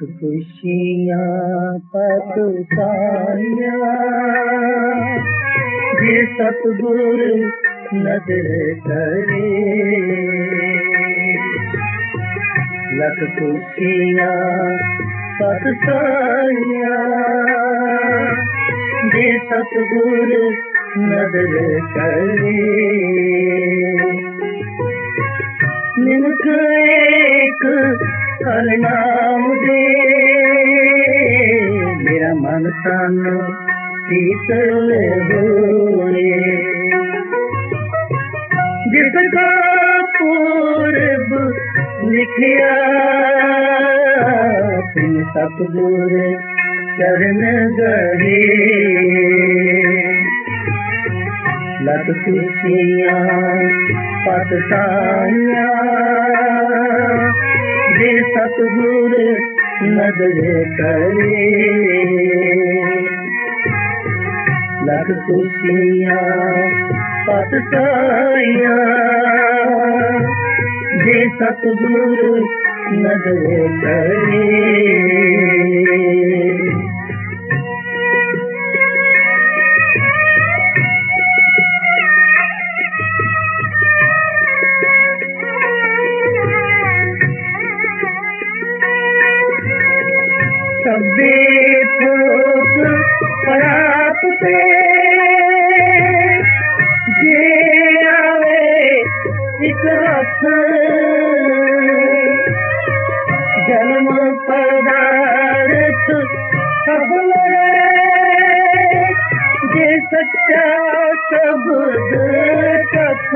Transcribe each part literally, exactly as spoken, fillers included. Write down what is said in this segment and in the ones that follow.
खुशियाँ पतसाइयाँ ये सतगुर नजर करे, लख खुशियाँ पतसाइयाँ ये सतगुर नजर करे। निमक एक हर नाम दे मेरा मन तन शीतल होए, जिसका पूरब लिखिया तुम सतगुर चरण गए। लख खुशियाँ पतसाइयाँ जे सतगुर नजर करे, लख खुशियाँ पतसाइयाँ जे सतगुर नजर करे। सबे थोक परात पे जे आवे एक रथ, जन्म पदार्थ सब जे सच्चा शब्द कथ,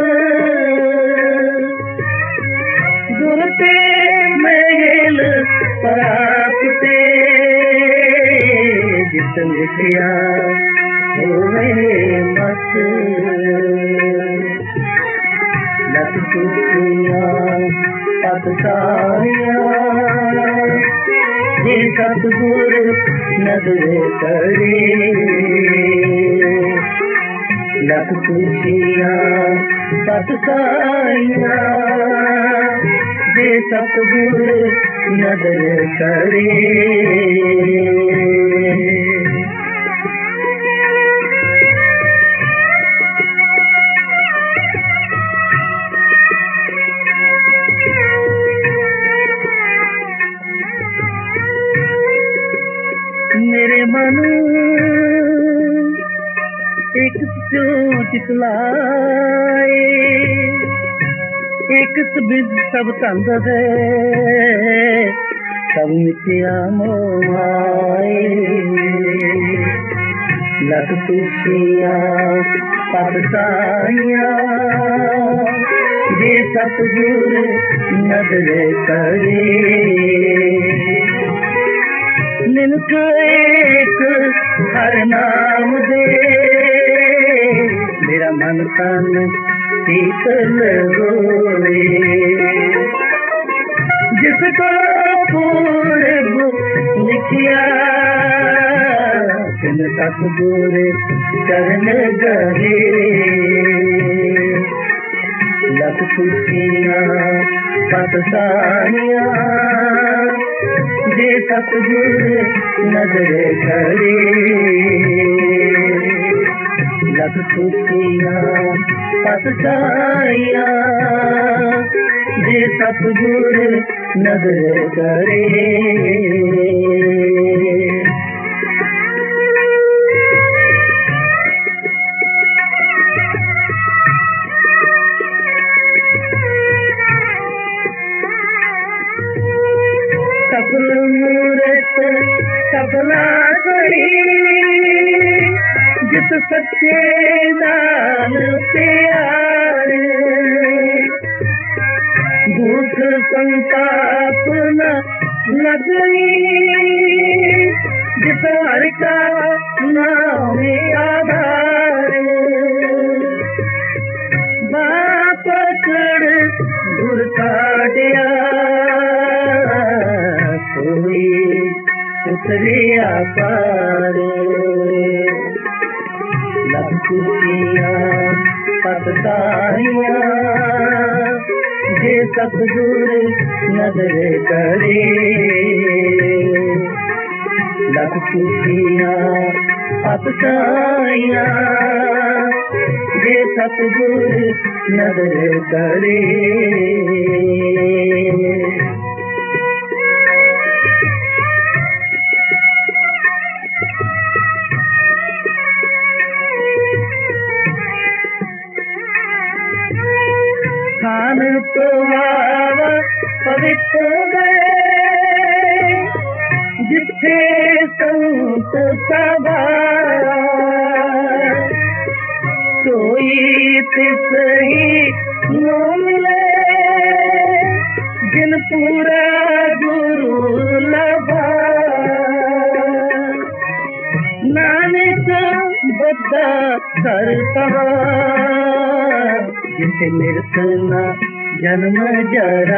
दुरते महल प्राप्ते जित लिखिया होवे मत। लख खुशियाँ पतसाइयाँ ये सतगुर नजर करे, लख खुशियाँ पतसाइयाँ ये सतगुर नजर करे। मेरे मन एक चितलाए एक सब तंद दे सब मिथिया मोहाए। लख खुशियाँ पतसाइयाँ जे सतगुर नजर करे, निमक एक हर नाम दे मेरा मन तन शीतल होए, जिसका पूरब लिखिया तुम सतगुर चरण गए। लख खुशियाँ पतसाइयाँ जे सतगुर नजर करे, लख खुशियाँ पतसाइयाँ जे सतगुर नजर करे। सफल मूरत सफला करी जित सच्चे दान प्यार, दुख संताप न लगई जित हर का नाम आधार। बाप कड़ गुर काटिया कोई उतरिया पार, लख खुशियाँ पतसाइयाँ जे सतगुर नजर करे। लख खुशियां अफसाइयां जे सतगुर नजर करे। खान तो वावा पवित्र जिथे संत सभा सोई तिस ही नो मिले जिन पूरा गुरु लभा। नानक बद्दा कर कहा जिथे निरतना जन्म जरा।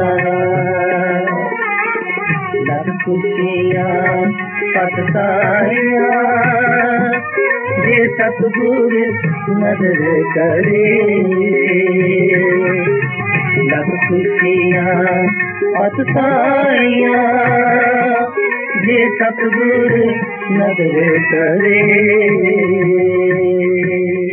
लख खुशियां पतसाइयां जे सतगुर नजर करे। लख खुशियां पतसाइयां जे सतगुर नजर करे।